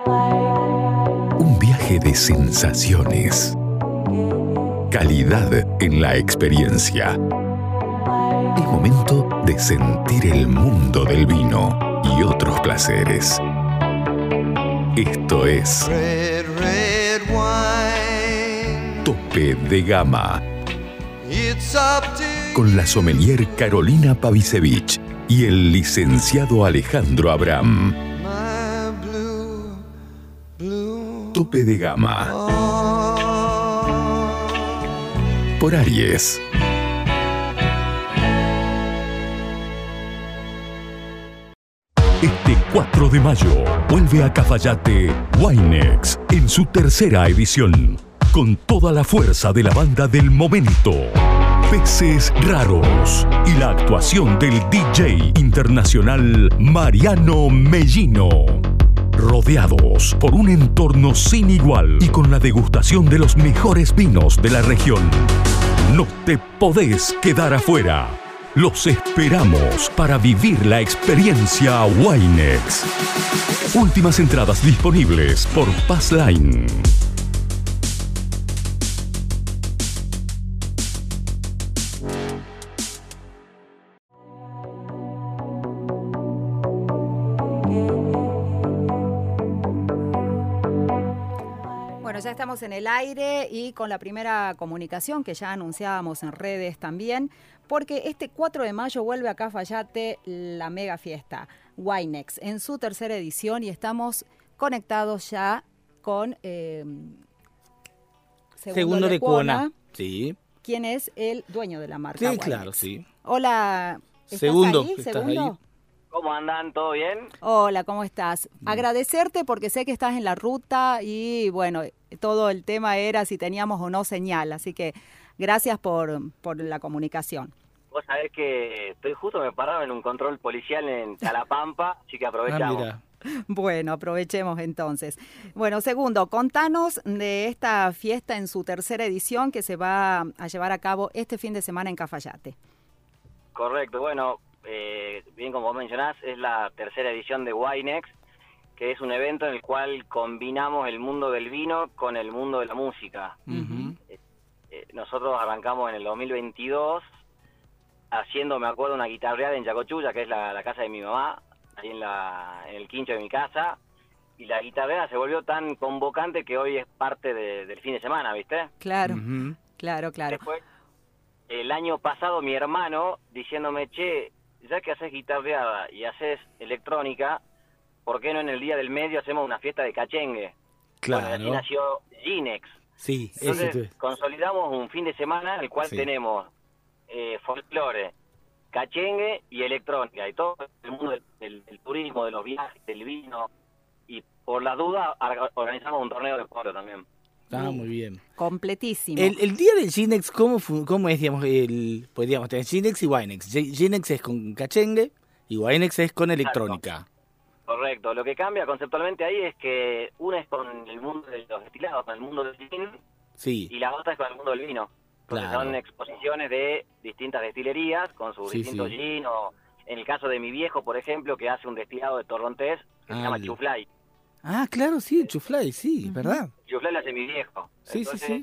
Un viaje de sensaciones. Calidad en la experiencia. Es momento de sentir el mundo del vino y otros placeres. Esto es Red, red wine. Tope de Gama. It's up to Con la sommelier Carolina Pavisevich y el licenciado Alejandro Abraham. my blue, blue. Tope de Gama. Oh. Por Aries. Este 4 de mayo vuelve a Cafayate Winex en su tercera edición, con toda la fuerza de la banda del momento, Peces Raros, y la actuación del DJ internacional Mariano Mellino. Rodeados por un entorno sin igual y con la degustación de los mejores vinos de la región. No te podés quedar afuera. Los esperamos para vivir la experiencia Winex. Últimas entradas disponibles por Passline. Bueno, ya estamos en el aire y con la primera comunicación que ya anunciábamos en redes también, porque este 4 de mayo vuelve a Cafayate la mega fiesta Winex en su tercera edición y estamos conectados ya con Segundo de Cuona. Sí. ¿Quién es el dueño de la marca Sí, Winex? claro, sí. Hola, ¿estás Segundo, ahí? ¿estás ¿Segundo? ahí? ¿Cómo andan? ¿Todo bien? Hola, ¿cómo estás? Agradecerte porque sé que estás en la ruta y bueno, todo el tema era si teníamos o no señal, así que gracias por la comunicación. Vos sabés que estoy justo, me pararon en un control policial en Calapampa, así que aprovechamos. mira. Bueno, aprovechemos entonces. Bueno, Segundo, contanos de esta fiesta en su tercera edición que se va a llevar a cabo este fin de semana en Cafayate. Correcto, bueno, bien como vos mencionás, es la tercera edición de Winex, que es un evento en el cual combinamos el mundo del vino con el mundo de la música. Ujú. Nosotros arrancamos en el 2022 haciendo, me acuerdo, una guitarreada en Yacochulla, que es la casa de mi mamá, ahí en el quincho de mi casa, y la guitarreada se volvió tan convocante que hoy es parte del fin de semana, ¿viste? Claro, Ujú. claro. Después, el año pasado mi hermano diciéndome, che, ya que haces guitarreada y haces electrónica, ¿por qué no en el Día del Medio hacemos una fiesta de cachengue? Claro. Bueno, así nació Ginex. Sí, Entonces consolidamos un fin de semana en el cual Sí. tenemos folclore, cachengue y electrónica, y todo el mundo del turismo, de los viajes, del vino, y por la duda organizamos un torneo de polo también. Está muy bien. completísimo. El día del Ginex, ¿cómo es, digamos, pues digamos, tenés Ginex y Winex? Ginex es con cachengue y Winex es con electrónica. Correcto, lo que cambia conceptualmente ahí es que una es con el mundo de los destilados, con el mundo del gin, Sí, y la otra es con el mundo del vino. Entonces Claro. son exposiciones de distintas destilerías con sus Sí, distintos sí. gin, o en el caso de mi viejo, por ejemplo, que hace un destilado de torrontés que se llama el- Chuflay. Ah, claro, sí, Chuflay, sí, es verdad. Chuflay lo hace mi viejo. Sí, Entonces, sí.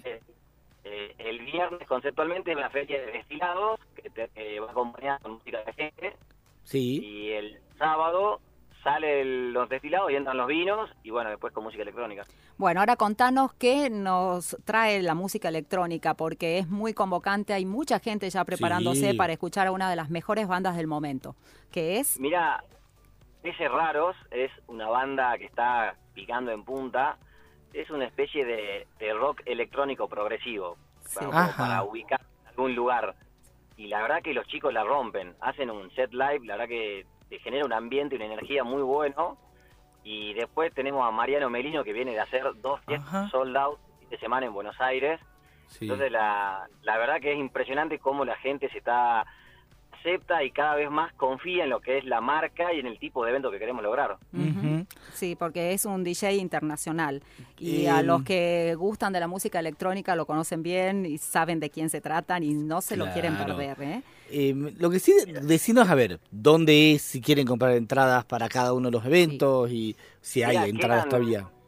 el viernes conceptualmente es la feria de destilados que va acompañada con música de gente, Sí. y el sábado salen los destilados y entran los vinos, y bueno, después con música electrónica. Bueno, ahora contanos qué nos trae la música electrónica, porque es muy convocante, hay mucha gente ya preparándose Sí. para escuchar a una de las mejores bandas del momento, que es... Mira, Peces Raros es una banda que está picando en punta, es una especie de rock electrónico progresivo, Sí. como Ajá. para ubicar en algún lugar. Y la verdad que los chicos la rompen, hacen un set live, la verdad que te genera un ambiente y una energía muy bueno. Y después tenemos a Mariano Mellino, que viene de hacer 2 Ajá. fiestas sold out de semana en Buenos Aires. Sí. Entonces la verdad que es impresionante cómo la gente acepta y cada vez más confía en lo que es la marca y en el tipo de evento que queremos lograr. Ujú. Sí, porque es un DJ internacional y a los que gustan de la música electrónica lo conocen bien y saben de quién se tratan y no se lo quieren Claro. perder, ¿eh? Lo que sí, decinos a ver, ¿dónde es? Si quieren comprar entradas para cada uno de los eventos y si hay Mirá, entradas todavía.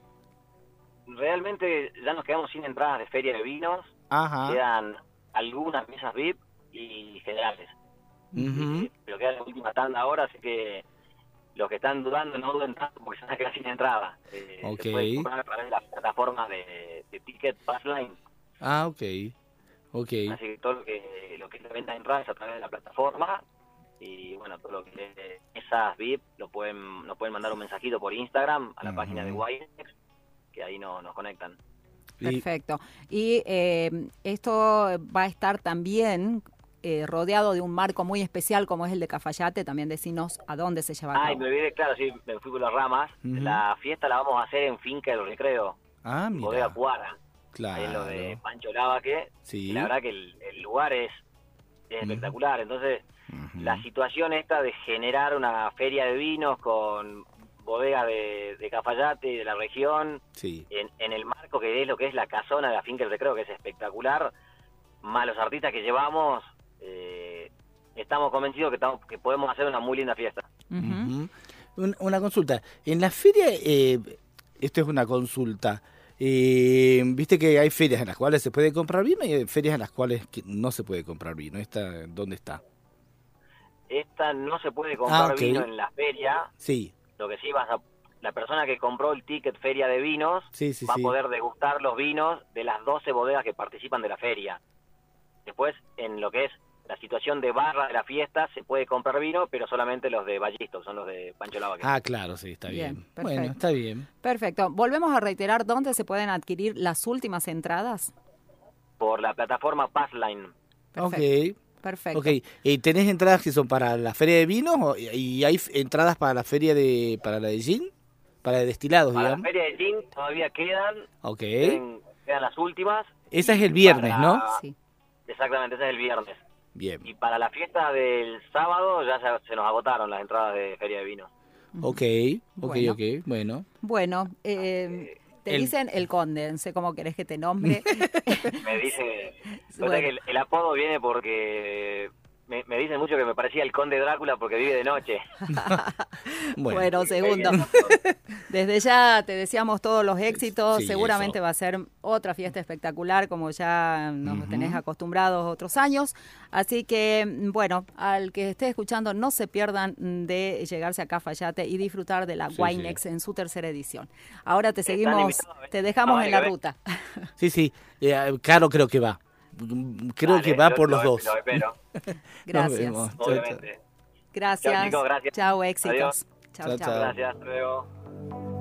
realmente ya nos quedamos sin entradas de feria de vinos. Ajá. Quedan algunas mesas VIP y generales. Ujú. Pero queda la última tanda ahora, así que los que están dudando no duden tanto porque se van a quedar sin entrada. Ok. Se puede comprar a través de las plataformas de Ticket Passline. Ah, ok. Ok. Así que todo lo que es la venta de entradas a través de la plataforma. Y bueno, todo lo que es esas VIP nos pueden mandar un mensajito por Instagram a la página de Winex, que ahí nos conectan. Perfecto. Y esto va a estar también rodeado de un marco muy especial como es el de Cafayate. También decinos a dónde se lleva a Ah, y cabo. me olvidé, claro, sí, me fui por las ramas. Ujú. La fiesta la vamos a hacer en Finca del Recreo, Ah, Bodega mira. Cuara, ahí en lo de Claro. Pancho Lavaque. Sí. Y la verdad que el lugar es espectacular. Entonces, la situación esta de generar una feria de vinos con bodegas de Cafayate y de la región, Sí. en el marco que es lo que es la casona de la Finca del Recreo, que es espectacular, más los artistas que llevamos, estamos convencidos que podemos hacer una muy linda fiesta. Ujú. Ujú. Una consulta. En la feria, esto es una consulta. Viste que hay ferias en las cuales se puede comprar vino y hay ferias en las cuales no se puede comprar vino. ¿Dónde está? Esta no se puede comprar ok. vino en la feria, Sí, lo que sí la persona que compró el ticket feria de vinos sí, sí. va sí. a poder degustar los vinos de las 12 bodegas que participan de la feria. Después, en lo que es la situación de barra de la fiesta, se puede comprar vino, pero solamente los de Ballisto, son los de Pancho Lavaque. Ah, claro, sí, está Bien, bien. perfecto. Bueno, está bien. Perfecto. Volvemos a reiterar dónde se pueden adquirir las últimas entradas. Por la plataforma Passline. Perfecto. Ok. Perfecto. Ok, ¿tenés entradas que son para la feria de vinos y hay entradas para la feria para la de gin? Para de destilados, Para la digamos. feria de gin todavía quedan Ok. quedan las últimas. Esa es el Y viernes, para- ¿no? Sí. Exactamente, ese es el viernes. Bien. Y para la fiesta del sábado ya se nos agotaron las entradas de feria de vinos. Ok, Bueno. ok, bueno. Bueno, te El- dicen el conde, no sé cómo querés que te nombre. Me dice Bueno. que el apodo viene porque me dicen mucho que me parecía el conde Drácula porque vive de noche. Bueno, segundo. Desde ya te deseamos todos los éxitos. Sí, Seguramente eso. va a ser otra fiesta espectacular como ya nos tenés acostumbrados otros años. Así que, bueno, al que esté escuchando, no se pierdan de llegarse a Cafayate y disfrutar de la Sí, Winex en su tercera edición. Ahora te Están seguimos, invitados a ver. te dejamos Ah, en la vale, ruta. Sí, sí. Caro creo que va. Creo Dale, que va lo- por lo- los dos. Lo espero, Nos Gracias. vemos. Chao, chao. obviamente. Gracias. Chao, chicos, gracias. Chao, éxitos. Adiós. Chao, Chao, chao. chao. Gracias, hasta luego.